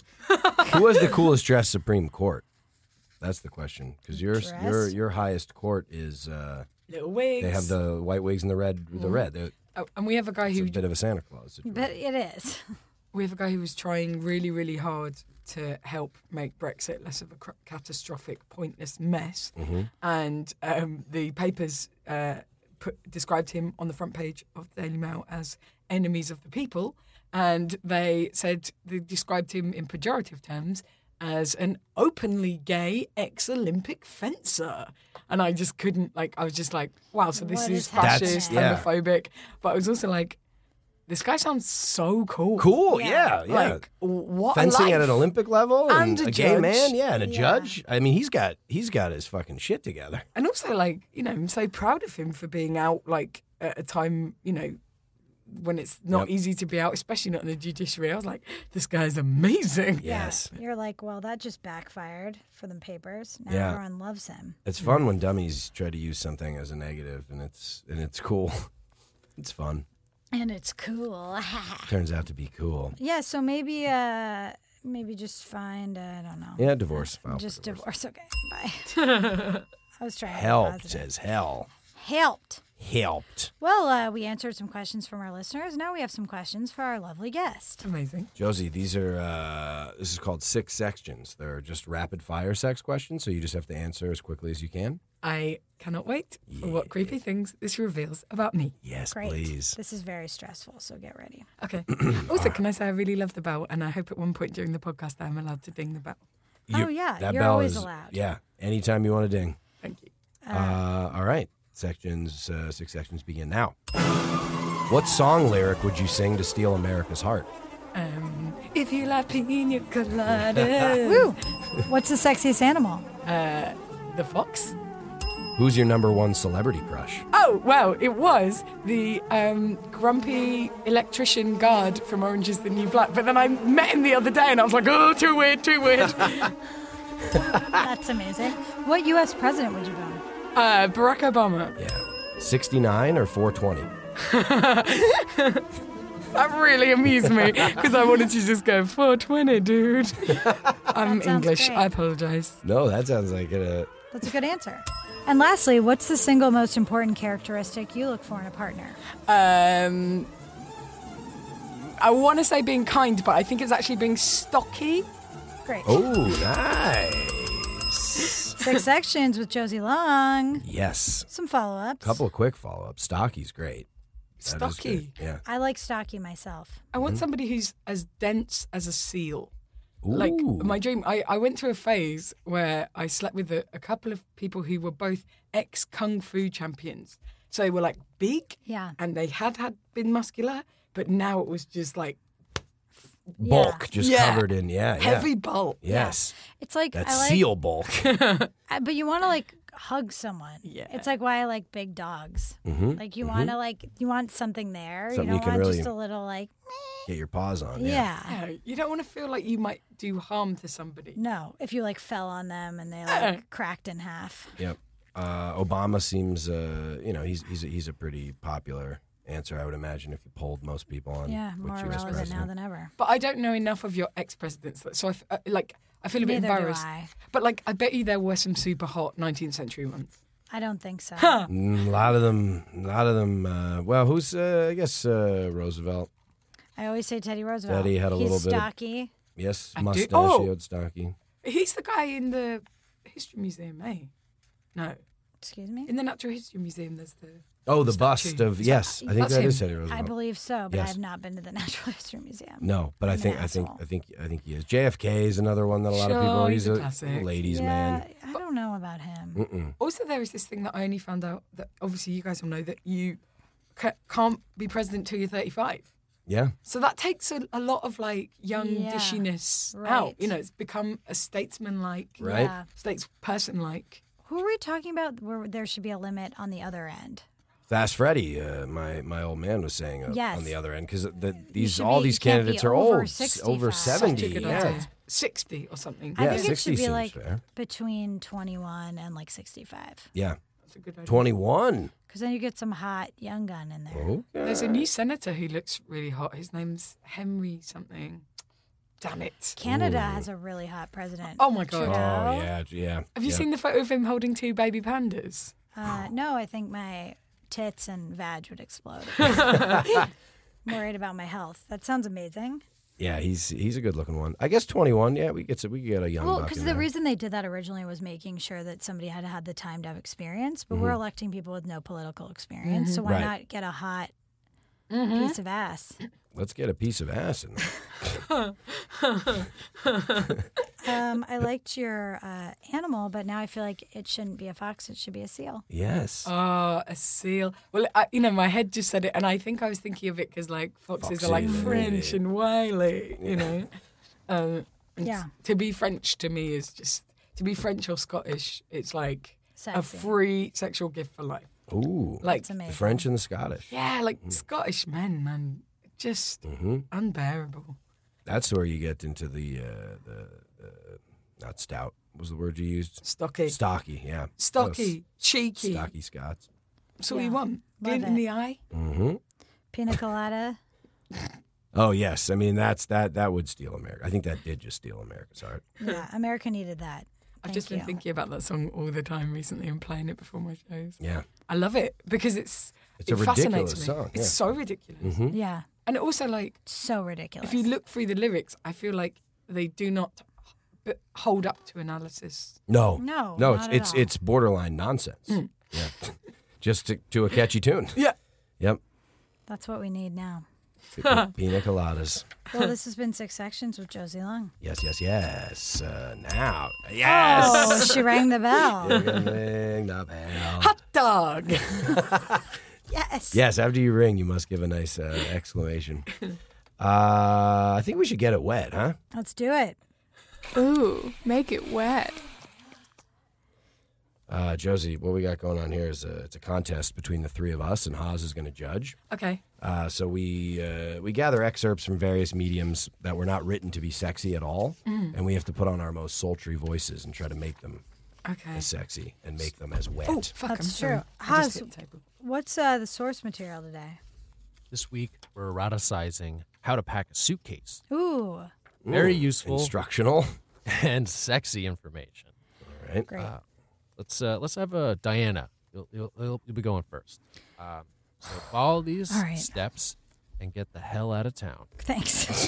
Who has the coolest dress Supreme Court? That's the question. Because your Dress? your your highest court is uh, Little wigs. they have the white wigs and the red the red. They're- Oh, and we have a guy It's who a bit of a Santa Claus situation. But it is. we have a guy who was trying really, really hard to help make Brexit less of a cr- catastrophic, pointless mess. Mm-hmm. And um, the papers uh, put, described him on the front page of the Daily Mail as enemies of the people. And they said they described him in pejorative terms as an openly gay ex-Olympic fencer. And I just couldn't, like, I was just like, wow, so this What is is happening? fascist, That's- yeah. homophobic. But I was also like, this guy sounds so cool. Cool, Yeah. yeah, yeah. Like, what a Fencing at life. an Olympic level and, And a a, gay judge. man, yeah, and a Yeah. judge. I mean, he's got he's got his fucking shit together. And also, like, you know, I'm so proud of him for being out, like, at a time, you know, when it's not Yep. easy to be out, especially not in the judiciary. I was like, this guy's amazing. Yes. Yeah. You're like, well, that just backfired for them papers. Now Yeah. everyone loves him. It's fun when dummies try to use something as a negative, and it's and it's cool. It's fun. And it's cool. Turns out to be cool. Yeah, so maybe uh maybe just find, uh, I don't know. Yeah, divorce. File for Just divorce. divorce. Okay, bye. I was trying to be Helped positive. as hell. Helped. Helped. Well, uh, we answered some questions from our listeners. Now we have some questions for our lovely guest. Amazing. Josie, these are uh, this is called six sections. They're just rapid fire sex questions, so you just have to answer as quickly as you can. I cannot wait for what creepy things this reveals about me. Yes, Great. please. This is very stressful, so get ready. Okay. Also, can I say I really love the bell, and I hope at one point during the podcast I'm allowed to ding the bell. Oh, yeah, that you're bell always is, allowed. Yeah, anytime you want to ding. Thank you. Uh, all right, sections, uh, six sections begin now. What song lyric would you sing to steal America's heart? Um, if you like pina coladas. Woo! What's the sexiest animal? Uh, the fox. Who's your number one celebrity crush? Oh, well, it was the um, grumpy electrician guard from Orange is the New Black. But then I met him the other day and I was like, oh, too weird, too weird. That's amazing. What U S president would you go? uh, Barack Obama. Yeah, sixty-nine or four twenty? That really amused me because I wanted to just go four twenty, dude. I'm That sounds English. great. I apologize. No, that sounds like a. That's a good answer. And lastly, what's the single most important characteristic you look for in a partner? Um, I want to say being kind, but I think it's actually being stocky. Great. Oh, nice. Six sections with Josie Long. Yes. Some follow-ups. Couple of quick follow-ups. Stocky's great. That is Stocky. good. Yeah. I like stocky myself. I want somebody who's as dense as a seal. Ooh. Like my dream, I, I went through a phase where I slept with a, a couple of people who were both ex kung fu champions. So they were like big, Yeah. and they had had been muscular, but now it was just like bulk, Yeah. just Yeah. covered in, yeah, heavy yeah. bulk. Yes. It's like That's I like, seal bulk. I- but you want to like hug someone. Yeah. It's like why I like big dogs. Mhm, Like you want to like you want something there. Something you you don't can want really- just a little like Get your paws on. Yeah. yeah. Yeah, you don't want to feel like you might do harm to somebody. No, if you like fell on them and they Yeah. like cracked in half. Yep. Uh, Obama seems, uh, you know, he's he's a, he's a pretty popular answer, I would imagine, if you polled most people on Yeah, which more U S relevant now president. than ever. But I don't know enough of your ex-presidents, so I f- uh, like I feel a bit Neither do embarrassed. I. But like I bet you there were some super hot nineteenth century ones. I don't think so. Mm, a lot of them, a lot of them. Uh, well, who's? Uh, I guess uh, Roosevelt. I always say Teddy Roosevelt. Teddy had a He's little bit of- stocky. Yes, I do- mustachioed, oh! stocky. He's the guy in the History Museum, eh? No, Excuse me. in the Natural History Museum, there's the. Oh, the statue. bust of Is yes, that- I think that's that is him. Teddy Roosevelt. I believe so, but Yes. I've not been to the Natural History Museum. No, but I I'm think an I think asshole. I think I think he is. J F K is another one that a lot of Sure, people. he's He's a a classic. ladies' yeah, man. I don't know about him. Mm-mm. Also, there is this thing that I only found out that obviously you guys will know that you ca- can't be president till you're thirty-five. Yeah, So that takes a, a lot of like young Yeah, dishiness right. out. You know, it's become a statesman-like, Right. Yeah. statesperson-like. Who are we talking about where there should be a limit on the other end? Fast Freddy, uh, my my old man was saying uh, Yes. on the other end because the, these should all be- these you can't be candidates are over old, s- sixty-five. over Such a seventy. good Yeah, idea. sixty or something. I Yeah, think it sixty should be seems like fair. between twenty-one and like sixty-five. yeah. That's a good idea. twenty-one. Because then you get some hot young gun in there. Okay. There's a new senator who looks really hot. His name's Henry something. Damn it. Canada has a really hot president. Oh my God. Oh Trudeau. yeah, yeah. Have you yeah. seen the photo of him holding two baby pandas? Uh, no, I think my tits and vag would explode. I'm worried about my health. That sounds amazing. Yeah, he's he's a good looking one. I guess twenty-one. Yeah, we get to, we could get a young. Well, buck because in the there. reason they did that originally was making sure that somebody had had the time to have experience. But Mm-hmm. we're electing people with no political experience, so why Right. not get a hot Mm-hmm. piece of ass? Let's get a piece of ass in there. Um, I liked your uh, animal, but now I feel like it shouldn't be a fox; it should be a seal. Yes. Oh, a seal. Well, I, you know, my head just said it, and I think I was thinking of it because, like, foxes are like Foxy. French and wily, you know. Um, and Yeah. To be French to me is just to be French or Scottish. It's like a Sexy. free sexual gift for life. Ooh. Like, That's amazing. The French and the Scottish. yeah, like Scottish men, man, just Mm-hmm. unbearable. That's where you get into the uh, the uh, not stout. What was the word you used? Stocky, Stocky. Yeah. stocky, cheeky. Stocky Scots. That's what Yeah. you want. Love Glint in it. the eye. Mm-hmm. Pina colada. Oh yes, I mean that's that that would steal America. I think that did just steal America's heart. Yeah, America needed that. I've Thank just been you. thinking about that song all the time recently and playing it before my shows. Yeah. I love it because it's It's it a fascinates ridiculous me. song, It's yeah. so ridiculous, Mm-hmm. Yeah, and also like so ridiculous. if you look through the lyrics, I feel like they do not b- hold up to analysis. No. No, No. not It's at it's all. it's borderline nonsense. Yeah. Just to, to a catchy tune. Yeah. Yep. That's what we need now. Pina coladas. Well, this has been Six Sections with Josie Long. Yes, yes, yes. Uh, now, yes. Oh, she rang the bell. You're gonna ring the bell. Hot dog. Yes. Yes, after you ring, you must give a nice uh, exclamation. Uh, I think we should get it wet, huh? Let's do it. Ooh, make it wet. Uh, Josie, what we got going on here is a, it's a contest between the three of us, and Haas is going to judge. Okay. Uh, so we uh, we gather excerpts from various mediums that were not written to be sexy at all, and we have to put on our most sultry voices and try to make them Okay. as sexy and make them as wet. Oh, fuck! That's I'm sorry. true. I How's- just hit the table. What's uh, the source material today? This week, we're eroticizing how to pack a suitcase. Ooh, Very Ooh, useful instructional. and sexy information. All right. great. Uh, let's uh, let's have uh, Diana. You'll, you'll, you'll you'll be going first. Um, so follow these All right. steps and get the hell out of town. Thanks.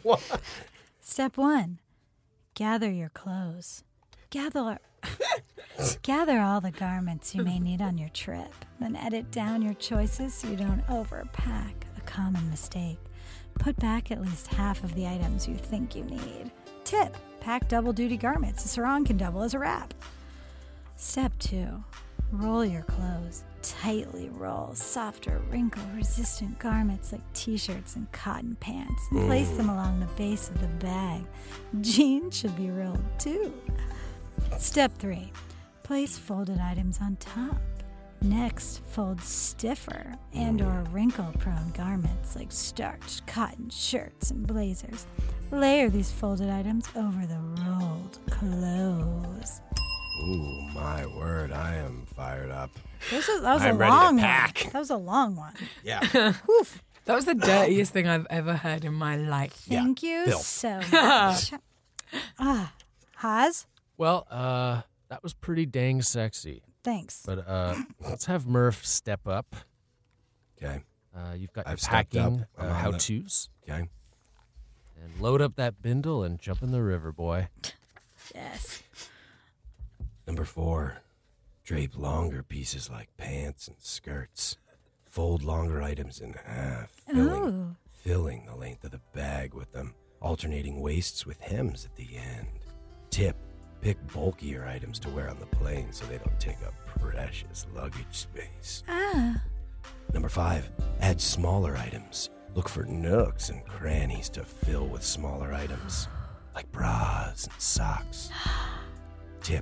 Step one: gather your clothes. Gather, gather all the garments you may need on your trip. Then edit down your choices so you don't overpack. A common mistake. Put back at least half of the items you think you need. Tip: pack double-duty garments. A sarong can double as a wrap. Step two: roll your clothes. Tightly roll softer, wrinkle-resistant garments like t-shirts and cotton pants and place them along the base of the bag. Jeans should be rolled too. Step three: place folded items on top. Next, fold stiffer and or wrinkle-prone garments like starched cotton shirts and blazers. Layer these folded items over the rolled clothes. Ooh, my word, I am fired up. This was, that was I'm a ready to long pack. one. That was a long one. Yeah. Woof. That was the dirtiest thing I've ever heard in my life. Yeah, Thank you filth. so much. ah, Haz, Well, uh, that was pretty dang sexy. thanks. But uh, let's have Murph step up. Okay. Uh, you've got your I've stepped packing up. I'm uh, on the- how-tos. Okay. And load up that bindle and jump in the river, boy. Yes. Number four, drape longer pieces like pants and skirts. Fold longer items in half, filling, Ooh. filling the length of the bag with them, alternating waists with hems at the end. Tip, pick bulkier items to wear on the plane so they don't take up precious luggage space. Ah. Number five, add smaller items. Look for nooks and crannies to fill with smaller items, like bras and socks. Tip,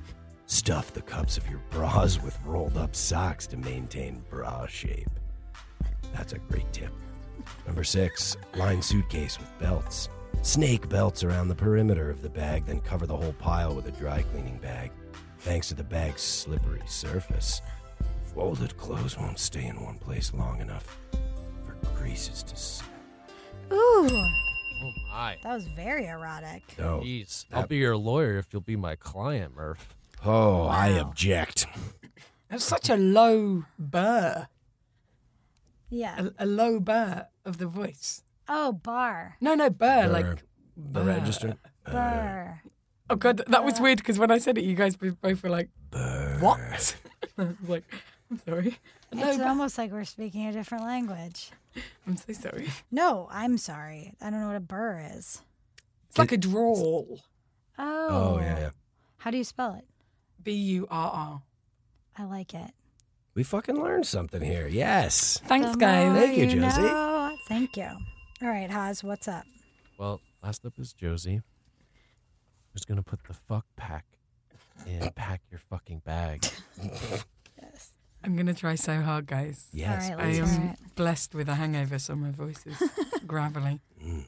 Stuff the cups of your bras with rolled up socks to maintain bra shape. That's a great tip. Number six, line suitcase with belts. Snake belts around the perimeter of the bag, then cover the whole pile with a dry cleaning bag. Thanks to the bag's slippery surface, folded clothes won't stay in one place long enough for greases to smell. Ooh, Oh, my. that was very erotic. Oh, Jeez. I'll be your lawyer if you'll be my client, Murph. oh I Wow. object. That's such a low burr, Yeah. a, a low burr of the voice. Oh, bar. No, no, burr, Burr. like The burr. register. Burr. Oh god, that was weird because when I said it, you guys both were like, "What?" I was like, "I'm sorry." No, It's but- almost like we're speaking a different language. I'm so sorry. No, I'm sorry. I don't know what a burr is. It's like a drawl. Oh. Oh, yeah, yeah. How do you spell it? B U R R. I like it. We fucking learned something here. Yes. Thanks, The guys. more Thank you, Josie. know. Thank you. All right, Haas, what's up? Well, last up is Josie, who's going to put the fuck pack and pack your fucking bag. Yes. I'm gonna try so hard, guys. Yes. All right, I let's am hear it. blessed with a hangover, so my voice is gravelly. Mm.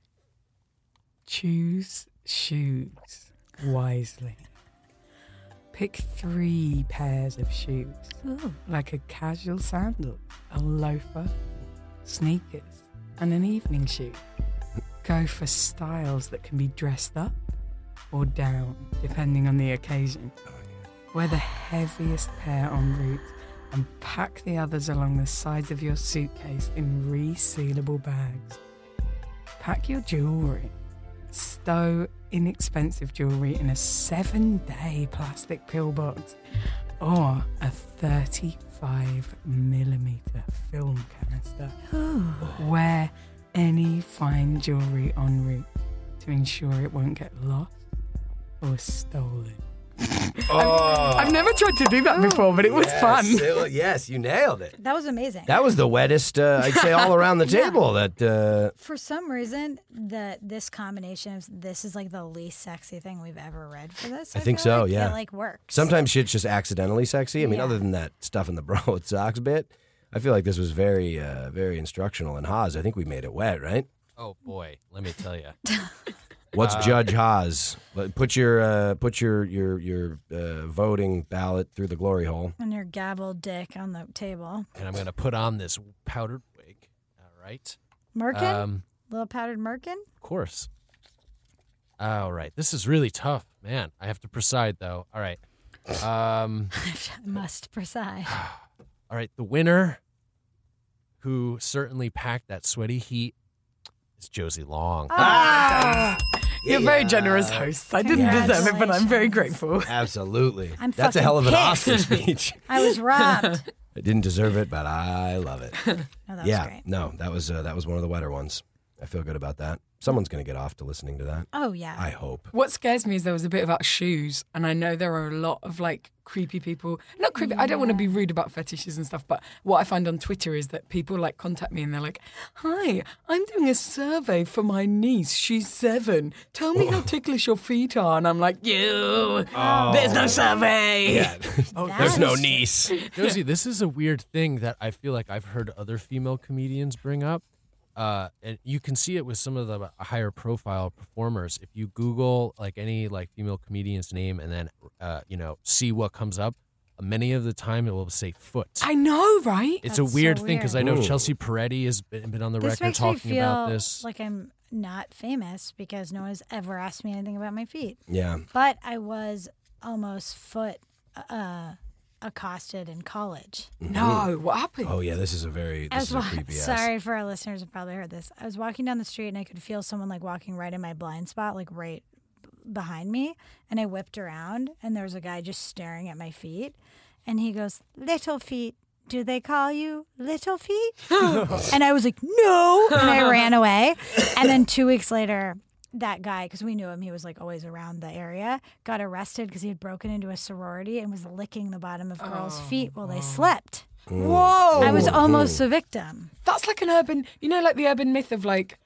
Choose shoes wisely. Pick three pairs of shoes, Ooh. like a casual sandal, a loafer, sneakers, and an evening shoe. Go for styles that can be dressed up or down, depending on the occasion. Wear the heaviest pair en route and pack the others along the sides of your suitcase in resealable bags. Pack your jewellery. Stow inexpensive jewellery in a seven-day plastic pillbox or a thirty-five millimeter film canister. Wear any fine jewellery en route to ensure it won't get lost or stolen. Oh. I've never tried to do that before, but it was yes, fun. it wa- yes, you nailed it. That was amazing. That was the wettest, uh, I'd say, all around the Yeah. table. That uh, For some reason, the this combination of this is like the least sexy thing we've ever read for this. I think feel so, like. yeah. It like works. sometimes shit's just accidentally sexy. I mean, Yeah. other than that stuff in the bra with socks bit, I feel like this was very, uh, very instructional. And Haas, I think we made it wet, right? Oh, boy. Let me tell you. What's Uh, Judge Haas? Let- Put your uh, put your your your uh, voting ballot through the glory hole. And your gabbled dick on the table. And I'm going to put on this powdered wig. All right. Merkin? Um, Little powdered merkin? Of course. All right. This is really tough, man. I have to preside, though. All right. Um, I must preside. all right. The winner, who certainly packed that sweaty heat, is Josie Long. Ah! You're very generous hosts. I didn't deserve it, but I'm very grateful. Absolutely. I'm That's a fucking hell of an pissed. Oscar speech. I was robbed. I didn't deserve it, but I love it. No, that was yeah, great. no, that was uh, that was one of the wetter ones. I feel good about that. Someone's going to get off to listening to that. Oh, yeah. I hope. What scares me is there was a bit about shoes, and I know there are a lot of like creepy people. Not creepy. I don't want to be rude about fetishes and stuff, but what I find on Twitter is that people like contact me and they're like, "Hi, I'm doing a survey for my niece. She's seven. Tell me how ticklish your feet are." And I'm like, "You, there's no survey." Yeah, That there's no is- niece. Josie, this is a weird thing that I feel like I've heard other female comedians bring up. Uh, and you can see it with some of the higher profile performers. If you Google like any like female comedian's name and then uh, you know see what comes up, many of the time it will say foot. I know, right? It's That's a weird so thing because I weird. know Ooh. Chelsea Peretti has been, been on the This record makes me talking feel about this. like I'm not famous because no one's ever asked me anything about my feet. Yeah. But I was almost foot uh, accosted in college. No, what happened? Oh yeah, this is a very I this was is a wa- creepy ass. sorry for our listeners who probably heard this. I was walking down the street and I could feel someone like walking right in my blind spot, like right b- behind me. And I whipped around and there was a guy just staring at my feet. And he goes, "Little feet, do they call you little feet?" And I was like, "No," and I ran away. And then two weeks later, that guy, because we knew him, he was like always around the area, got arrested because he had broken into a sorority and was licking the bottom of girls' feet while they slept. Whoa! I was almost a victim. That's like an urban, you know, like the urban myth of like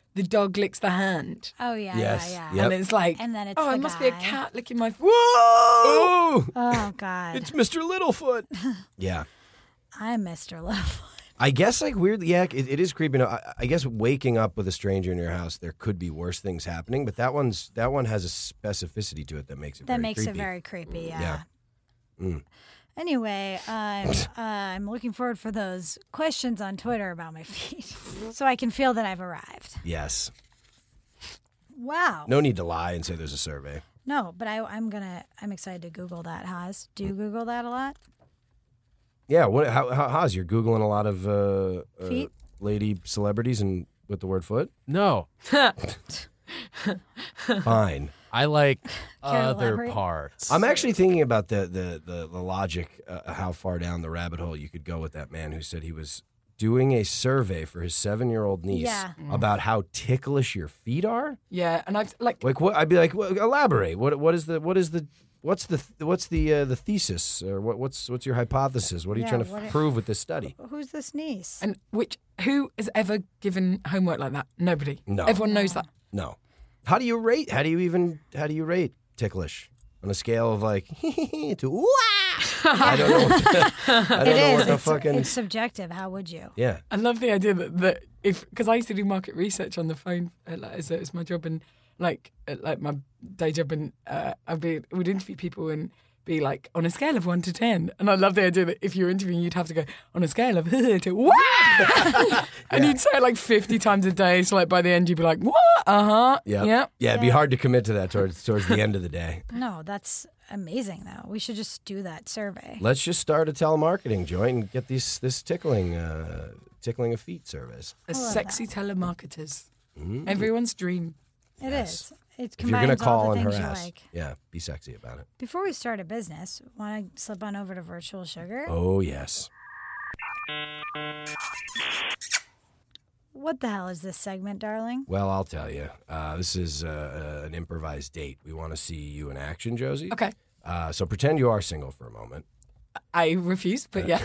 the dog licks the hand. Oh yeah, Yes. yeah, yeah. Yep. And it's like, And then it's oh, the it must be a guy. cat licking my. Whoa! Oh, Oh God, it's Mister Littlefoot. Yeah. I'm Mister Love. I guess like weirdly, yeah, it, it is creepy. I, I guess waking up with a stranger in your house, there could be worse things happening, but that one's that one has a specificity to it that makes it That very makes creepy. it very creepy. Yeah. Yeah. Mm. Anyway, I'm uh, I'm looking forward for those questions on Twitter about my feet, so I can feel that I've arrived. Yes. Wow. No need to lie and say there's a survey. No, but I, I'm gonna. I'm excited to Google that. Haas, do you Google that a lot? Yeah. What? How? how how's you're googling a lot of uh, uh, Feet? lady celebrities and with the word foot? No, Fine. I like Care to other elaborate? parts. I'm actually thinking about the the the, the logic, uh, how far down the rabbit hole you could go with that man who said he was doing a survey for his seven year old niece Yeah. about how ticklish your feet are. Yeah, and I've like, Like what? I'd be like, well, elaborate. What? What is the? What is the? What's the? What's the? Uh, the thesis? Or what? What's What's your hypothesis? What are you Yeah, trying to what f- it- prove with this study? Who's this niece? and which who has ever given homework like that? Nobody. No. Everyone knows that. No. How do you rate? How do you even? How do you rate ticklish on a scale of like to? Wah! I don't know. What the, I don't It know is. what the It's, fucking. it's subjective. How would you? Yeah. I love the idea that, that if because I used to do market research on the phone uh, like, as, as my job and like uh, like my day job, and uh, I'd be would interview people and be like on a scale of one to ten, and I love the idea that if you're interviewing, you'd have to go on a scale of to wow, and you'd say it like fifty times a day. So like by the end, you'd be like what? Uh huh. Yeah. Yeah. Yeah. It'd be Yeah. hard to commit to that towards towards the end of the day. No, that's amazing though. We should just do that survey. Let's just start a telemarketing joint and get these this tickling uh, tickling of feet service. A love sexy telemarketers. Everyone's dream. It is. It If you're gonna combines all call the and things you harass, like. yeah, be sexy about it. Before we start a business, want to slip on over to Virtual Sugar? Oh yes. What the hell is this segment, darling? Well, I'll tell you. Uh, this is uh, an improvised date. We want to see you in action, Josie. Okay. Uh, so pretend you are single for a moment, I refuse, but yeah.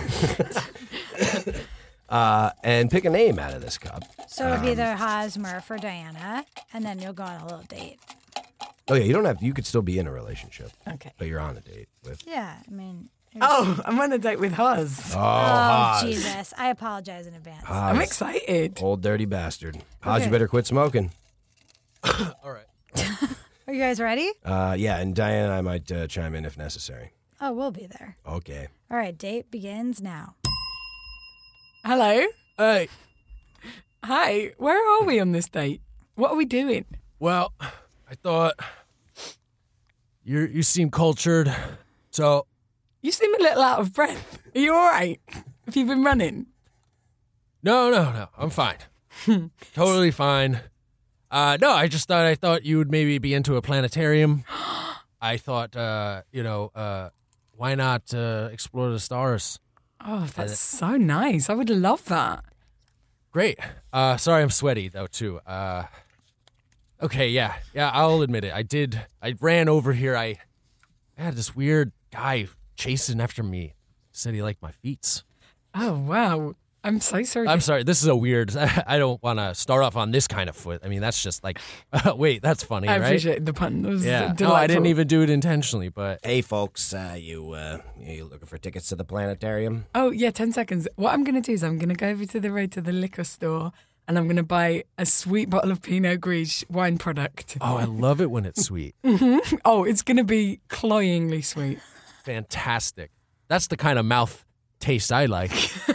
uh, and pick a name out of this cup. So it'll be either Haas, Murph, or Diana, and then you'll go on a little date. Oh yeah, you don't have. You could still be in a relationship, Okay. but you're on a date with. Yeah, I mean. it was- Oh, I'm on a date with Huz. Oh, Oh, Haas. Jesus. I apologize in advance. Haas. I'm excited. Old dirty bastard. Haas, you Okay. better quit smoking. All right. Are you guys ready? Uh, yeah, and Diane and I might uh, chime in if necessary. Oh, we'll be there. Okay. All right, date begins now. Hello. Hey. Hi. Where are we on this date? What are we doing? Well, I thought you you seem cultured, so You seem a little out of breath. Are you all right? Have you been running? no, no, no. I'm fine. Totally fine. Uh, no, I just thought I thought you would maybe be into a planetarium. I thought, uh, you know, uh, why not uh, explore the stars? Oh, that's so nice. I would love that. Great. Uh, sorry, I'm sweaty though too. Uh, okay, yeah, yeah. I'll admit it. I did. I ran over here. I, I had this weird guy chasing after me. Said he liked my feet. Oh, wow. I'm so sorry. I'm sorry. This is a weird. I don't want to start off on this kind of foot. I mean, that's just like, wait, that's funny, I right? appreciate the pun. It was Yeah. delightful. No, I didn't even do it intentionally, but Hey, folks, uh, you uh, you looking for tickets to the planetarium? Oh, yeah, ten seconds. What I'm going to do is I'm going to go over to the road to the liquor store and I'm going to buy a sweet bottle of Pinot Gris wine product. oh, I love it when it's sweet. Oh, it's going to be cloyingly sweet. Fantastic. That's the kind of mouth taste I like.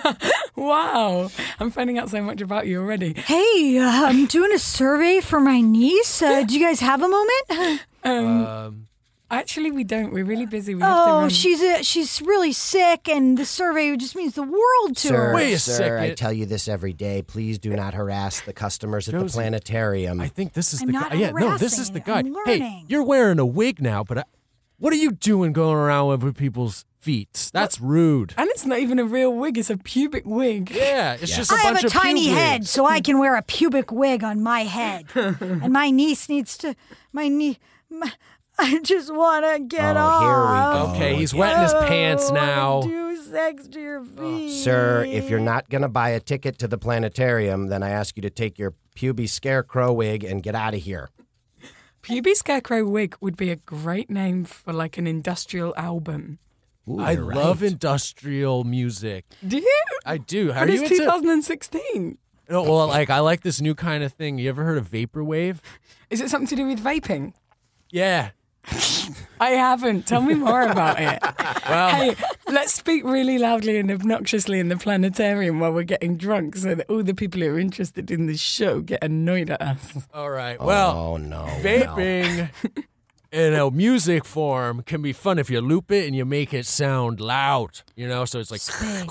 Wow. I'm finding out so much about you already. Hey, uh, I'm doing a survey for my niece. Uh, do you guys have a moment? Um, Um, actually, we don't. We're really busy. We have to Oh, run. she's a, she's really sick, and the survey just means the world to her. Wait a sir, I second. tell you this every day. Please do not harass the customers at the Josie, planetarium. I think this is I'm the not guy. Yeah, no, this is the guy. harassing, I'm Hey, learning. you're wearing a wig now, but I, what are you doing going around with people's feet? That's rude. And it's not even a real wig. It's a pubic wig. Yeah, it's just a I have bunch a of tiny pube head, wigs. so I can wear a pubic wig on my head. And my niece needs to, my knee, my, I just want to get Oh, off. here we go. Okay, he's wetting his I pants don't now. wanna Do sex to your feet. Sir, if you're not going to buy a ticket to the planetarium, then I ask you to take your puby scarecrow wig and get out of here. Puby Scarecrow Wig would be a great name for like an industrial album. Ooh, I you're love right. industrial music. Do you? I do. How But are you it's into? twenty sixteen. No, well, like I like this new kind of thing. You ever heard of vaporwave? Is it something to do with vaping? Yeah. I haven't. Tell me more about it. Well, Hey, let's speak really loudly and obnoxiously in the planetarium while we're getting drunk so that all the people who are interested in the show get annoyed at us. all right. Well, oh, no. vaping in a music form can be fun if you loop it and you make it sound loud. You know, so it's like. Space.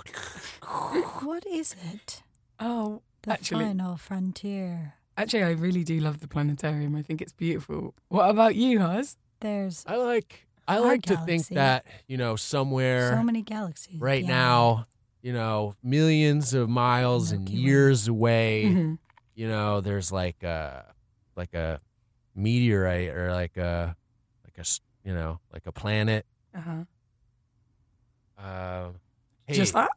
What is it? Oh, The actually, final frontier. actually, I really do love the planetarium. I think it's beautiful. What about you, Haz? There's I like. I Our like to think galaxy. that you know somewhere so many galaxies. right Yeah. now, you know, millions of miles and Milky Way. years away. Mhm. You know, there's like a like a meteorite or like a like a s- you know like a planet. Uh-huh. Uh, hey, Just that?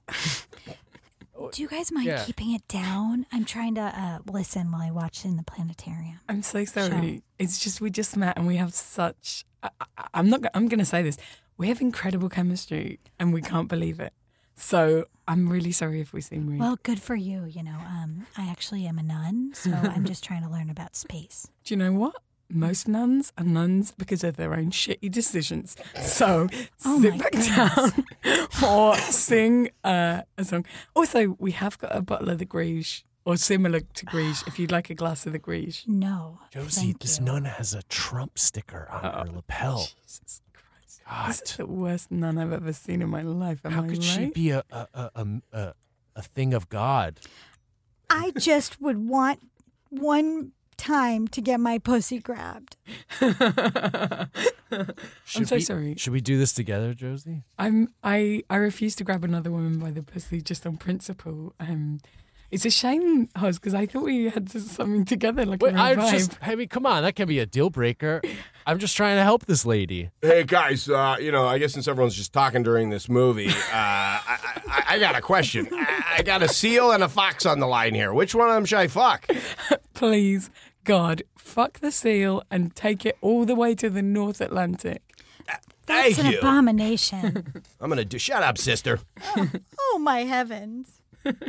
Do you guys mind Yeah. keeping it down? I'm trying to uh, listen while I watch in the planetarium. I'm so sorry. It's just we just met and we have such. I, I, I'm not. go- I'm going to say this. We have incredible chemistry and we can't believe it. So I'm really sorry if we seem rude. Well, good for you. You know, um, I actually am a nun, so I'm just trying to learn about space. Do you know what? Most nuns are nuns because of their own shitty decisions. So Oh sit my back goodness. down or sing uh, a song. Also, we have got a bottle of the Grige or similar to Grige if you'd like a glass of the Grige. No, Josie, thank this you. nun has a Trump sticker on Oh, her lapel. Jesus Christ. God, This is the worst nun I've ever seen in my life. Am how I could right? she be a a, a a a a thing of God? I just would want one time to get my pussy grabbed. I'm Should so we- sorry. Should we do this together, Josie? I'm I I refuse to grab another woman by the pussy just on principle. Um, it's a shame, Hos, because I thought we had something together, like Wait, a I vibe. just, I mean, come on, that can be a deal breaker. I'm just trying to help this lady. Hey, guys, uh, you know, I guess since everyone's just talking during this movie, uh, I, I, I got a question. I, I got a seal and a fox on the line here. Which one of them should I fuck? Please, God, fuck the seal and take it all the way to the North Atlantic. That's Thank an you. abomination. I'm going to do... Shut up, sister. Oh, my heavens.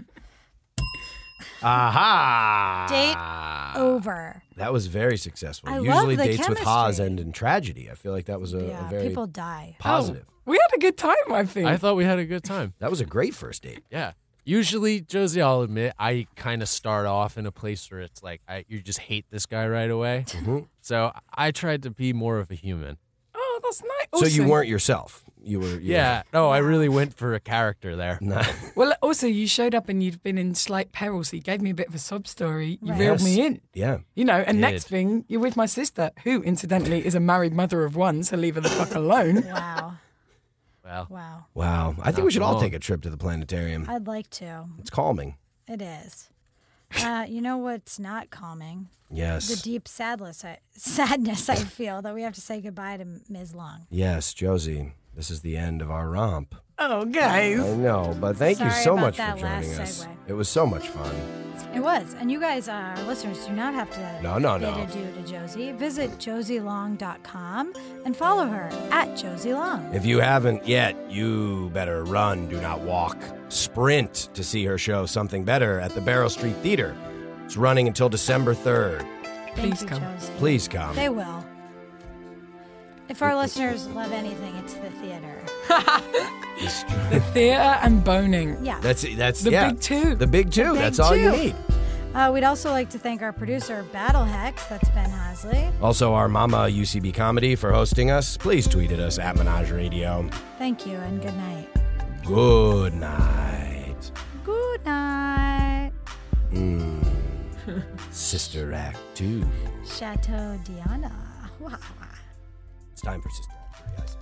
Aha! Date over. That was very successful. I love Usually the dates with Haas chemistry. end in tragedy. I feel like that was a, Yeah, a very people die. positive. We had a good time, I think. I thought we had a good time. That was a great first date. Yeah. Usually, Josie, I'll admit, I kind of start off in a place where it's like I, you just hate this guy right away. Mm-hmm. So I tried to be more of a human. oh, that's nice. So you Also- weren't yourself. You were... You Yeah. No, I really went for a character there. Were, no. Well, also, you showed up and you'd been in slight peril, so you gave me a bit of a sob story. You Right. reeled Yes. me in. Yeah. You know, and Did. next thing, you're with my sister, who, incidentally, is a married mother of one, so leave her the fuck alone. Wow. Well, Wow. Wow. I think Not we should all wrong. take a trip to the planetarium. I'd like to. It's calming. It is. Uh, you know what's not calming? Yes. The deep sadness I, sadness I feel that we have to say goodbye to Miz Long. Yes, Josie. This is the end of our romp. Oh, guys. I know, but thank you Sorry so about much for that joining last us. segue. It was so much fun. It was. And you guys, uh, our listeners, do not have to No, no, bid no. adieu to Josie. Visit josie long dot com and follow her at Josie Long. If you haven't yet, you better run, do not walk. Sprint to see her show Something Better at the Barrow Street Theater. It's running until December third. Thank Please you, come. Josie. Please come. They will. If our listeners love anything, it's the theater. It's The theatre and boning. Yeah. That's that's The yeah. big two. The big two. The big that's all you two. need. Uh, we'd also like to thank our producer, Battle Hex. That's Ben Hasley. Also, our mama U C B Comedy for hosting us. Please tweet at us at Menage Radio. Thank you and good night. Good night. Good night. Mm. Sister Act two. Chateau Diana. Wow. It's time for Sister Act three, I say.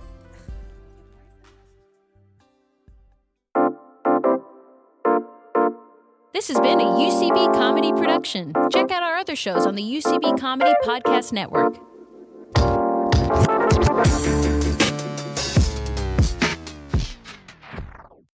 This has been a U C B Comedy production. Check out our other shows on the U C B Comedy Podcast Network. Bye.